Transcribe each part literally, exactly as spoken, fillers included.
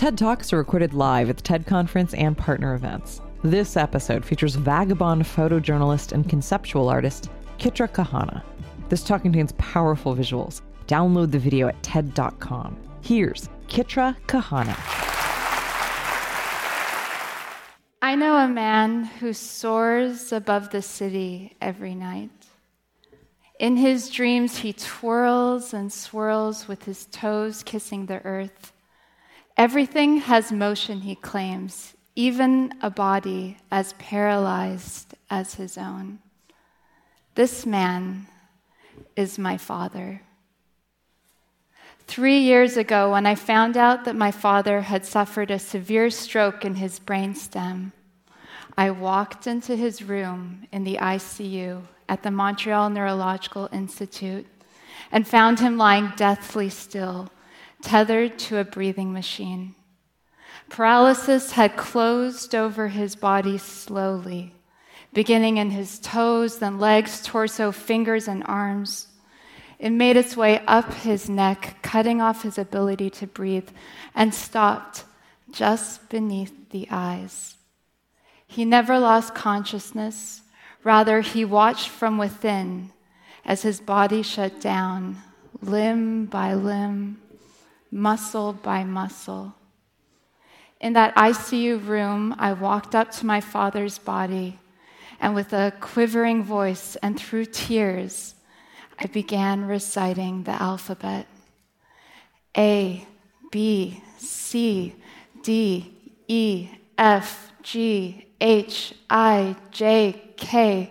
TED Talks are recorded live at the TED Conference and partner events. This episode features vagabond photojournalist and conceptual artist Kitra Kahana. This talk contains powerful visuals. Download the video at T E D dot com. Here's Kitra Kahana. I know a man who soars above the city every night. In his dreams, he twirls and swirls with his toes kissing the earth. Everything has motion, he claims, even a body as paralyzed as his own. This man is my father. Three years ago, when I found out that my father had suffered a severe stroke in his brainstem, I walked into his room in the I C U at the Montreal Neurological Institute and found him lying deathly still, tethered to a breathing machine. Paralysis had closed over his body slowly, beginning in his toes, then legs, torso, fingers, and arms. It made its way up his neck, cutting off his ability to breathe, and stopped just beneath the eyes. He never lost consciousness. Rather, he watched from within as his body shut down, limb by limb, muscle by muscle. In that I C U room, I walked up to my father's body, and with a quivering voice and through tears, I began reciting the alphabet. A, B, C, D, E, F, G, H, I, J, K.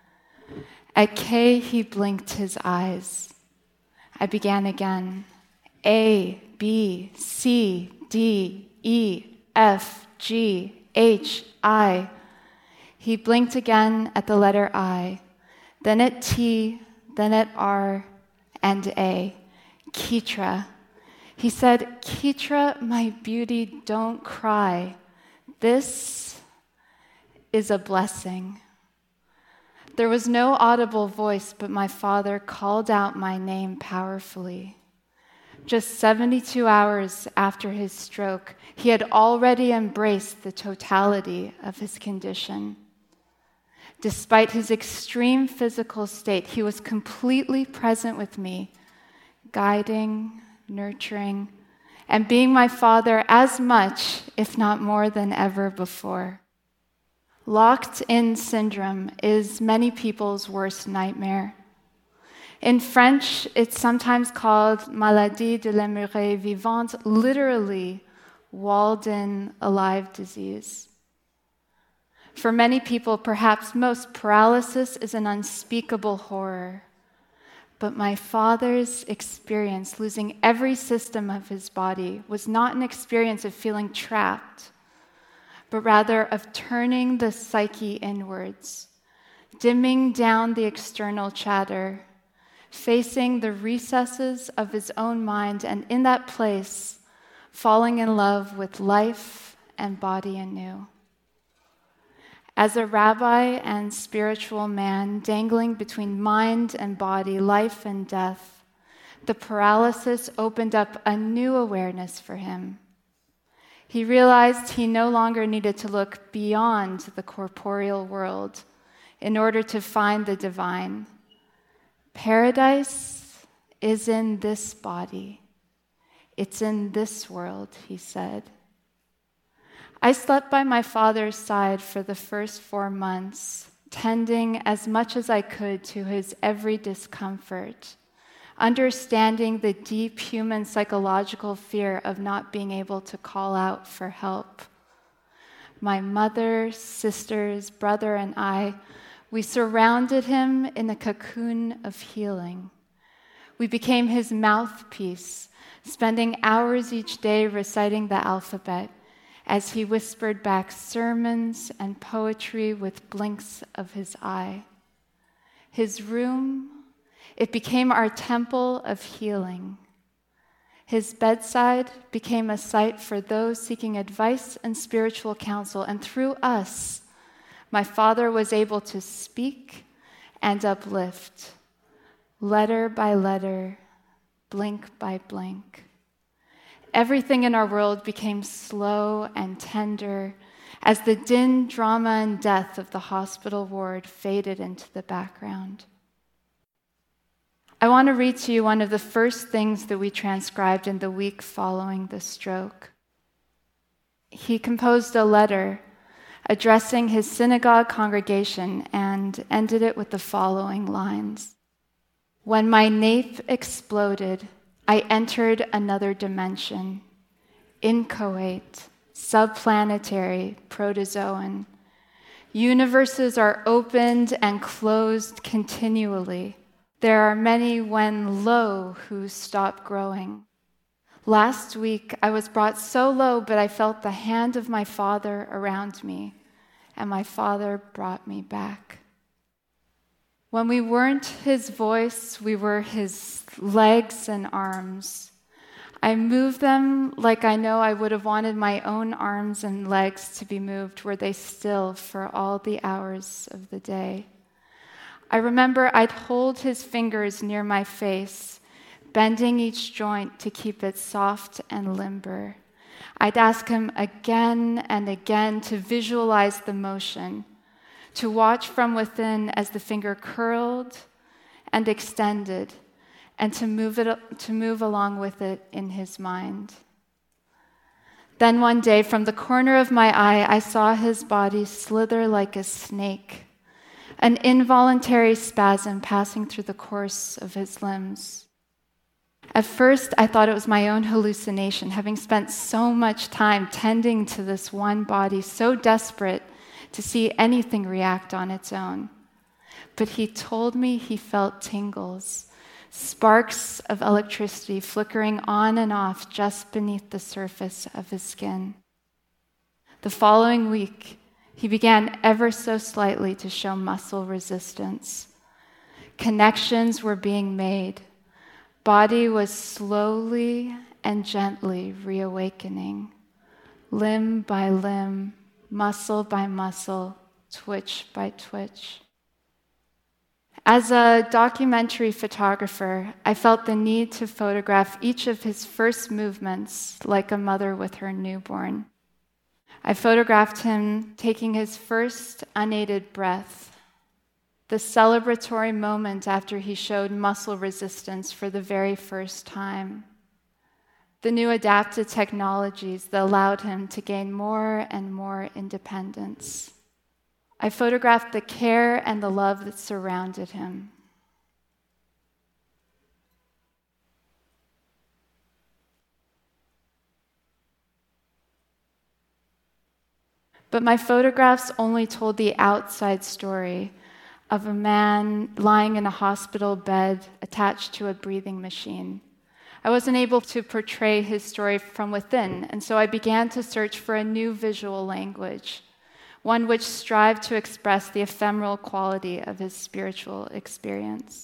At K, he blinked his eyes. I began again. A, B, C, D, E, F, G, H, I. He blinked again at the letter I, then at T, then at R, and A. Kitra. He said, "Kitra, my beauty, don't cry. This is a blessing." There was no audible voice, but my father called out my name powerfully. Just seventy-two hours after his stroke, he had already embraced the totality of his condition. Despite his extreme physical state, he was completely present with me, guiding, nurturing, and being my father as much, if not more than ever before. Locked-in syndrome is many people's worst nightmare. In French, it's sometimes called maladie de la murée vivante, literally walled-in alive disease. For many people, perhaps most, paralysis is an unspeakable horror. But my father's experience, losing every system of his body, was not an experience of feeling trapped, but rather of turning the psyche inwards, dimming down the external chatter, facing the recesses of his own mind, and in that place, falling in love with life and body anew. As a rabbi and spiritual man dangling between mind and body, life and death, the paralysis opened up a new awareness for him. He realized he no longer needed to look beyond the corporeal world in order to find the divine. Paradise is in this body. It's in this world, he said. I slept by my father's side for the first four months, tending as much as I could to his every discomfort, understanding the deep human psychological fear of not being able to call out for help. My mother, sisters, brother, and I, we surrounded him in a cocoon of healing. We became his mouthpiece, spending hours each day reciting the alphabet as he whispered back sermons and poetry with blinks of his eye. His room, it became our temple of healing. His bedside became a site for those seeking advice and spiritual counsel, and through us, my father was able to speak and uplift, letter by letter, blink by blink. Everything in our world became slow and tender as the din, drama, and death of the hospital ward faded into the background. I want to read to you one of the first things that we transcribed in the week following the stroke. He composed a letter addressing his synagogue congregation and ended it with the following lines. When my nape exploded, I entered another dimension, inchoate, subplanetary, protozoan. Universes are opened and closed continually. There are many when low who stop growing. Last week, I was brought so low, but I felt the hand of my Father around me, and my Father brought me back. When we weren't his voice, we were his legs and arms. I moved them like I know I would have wanted my own arms and legs to be moved were they still for all the hours of the day. I remember I'd hold his fingers near my face, bending each joint to keep it soft and limber. I'd ask him again and again to visualize the motion, to watch from within as the finger curled and extended, and to move it to move along with it in his mind. Then one day, from the corner of my eye, I saw his body slither like a snake, an involuntary spasm passing through the course of his limbs. At first, I thought it was my own hallucination, having spent so much time tending to this one body, so desperate to see anything react on its own. But he told me he felt tingles, sparks of electricity flickering on and off just beneath the surface of his skin. The following week, he began ever so slightly to show muscle resistance. Connections were being made. Body was slowly and gently reawakening, limb by limb, muscle by muscle, twitch by twitch. As a documentary photographer, I felt the need to photograph each of his first movements like a mother with her newborn. I photographed him taking his first unaided breath, the celebratory moment after he showed muscle resistance for the very first time, the new adaptive technologies that allowed him to gain more and more independence. I photographed the care and the love that surrounded him. But my photographs only told the outside story of a man lying in a hospital bed attached to a breathing machine. I wasn't able to portray his story from within, and so I began to search for a new visual language, one which strived to express the ephemeral quality of his spiritual experience.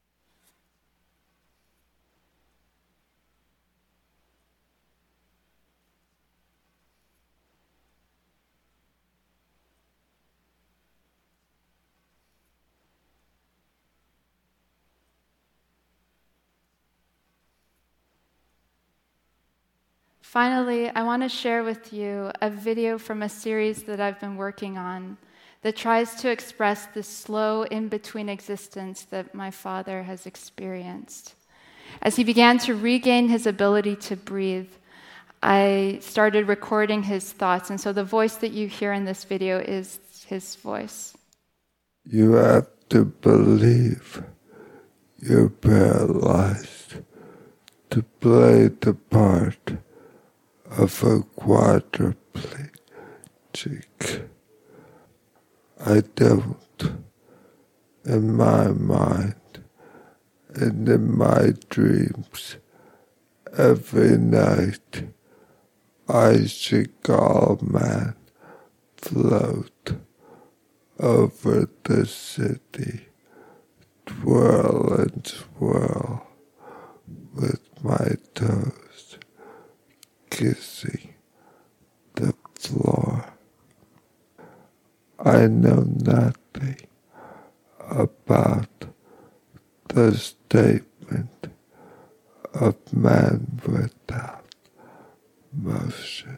Finally, I want to share with you a video from a series that I've been working on that tries to express the slow in-between existence that my father has experienced. As he began to regain his ability to breathe, I started recording his thoughts, and so the voice that you hear in this video is his voice. You have to believe you're paralyzed to play the part of a quadriplegic. I don't. In my mind and in my dreams, every night I see Gallman float over the city, twirl and swirl with my toes, kissing the floor. I know nothing about the statement of man without motion.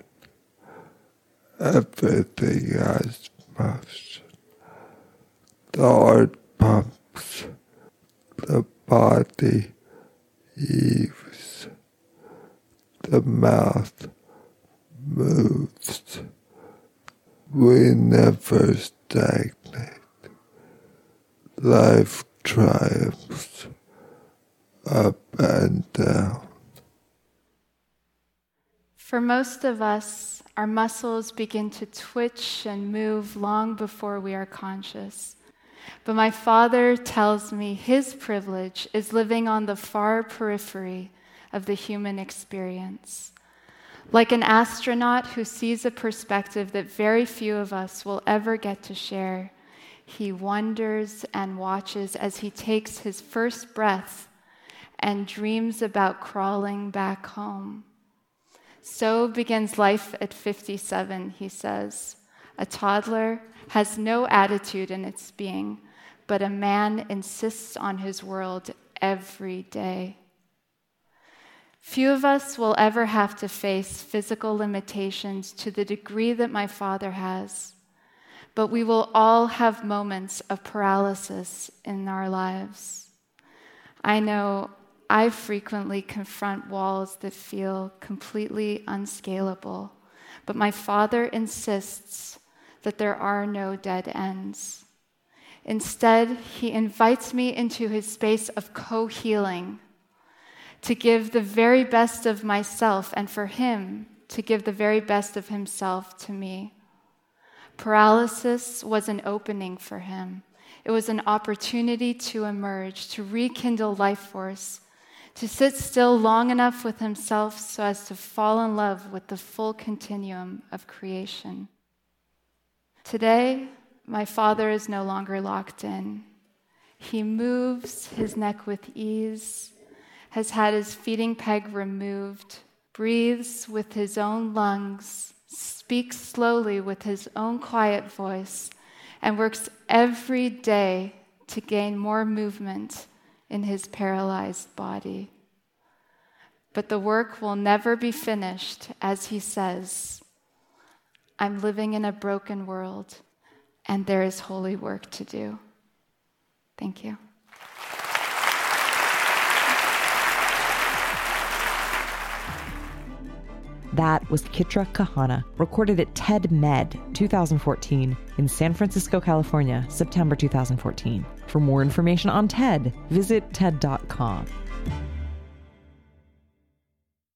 Everything has motion. The heart pumps. The body heaves. The mouth moves. We never stagnate. Life triumphs up and down. For most of us, our muscles begin to twitch and move long before we are conscious. But my father tells me his privilege is living on the far periphery of the human experience. Like an astronaut who sees a perspective that very few of us will ever get to share, he wonders and watches as he takes his first breath and dreams about crawling back home. So begins life at fifty-seven, he says. A toddler has no attitude in its being, but a man insists on his world every day. Few of us will ever have to face physical limitations to the degree that my father has, but we will all have moments of paralysis in our lives. I know I frequently confront walls that feel completely unscalable, but my father insists that there are no dead ends. Instead, he invites me into his space of co-healing, to give the very best of myself, and for him to give the very best of himself to me. Paralysis was an opening for him. It was an opportunity to emerge, to rekindle life force, to sit still long enough with himself so as to fall in love with the full continuum of creation. Today, my father is no longer locked in. He moves his neck with ease, has had his feeding peg removed, breathes with his own lungs, speaks slowly with his own quiet voice, and works every day to gain more movement in his paralyzed body. But the work will never be finished, as he says, I'm living in a broken world, and there is holy work to do. Thank you. That was Kitra Kahana, recorded at TED Med twenty fourteen in San Francisco, California, September two thousand fourteen. For more information on TED, visit T E D dot com.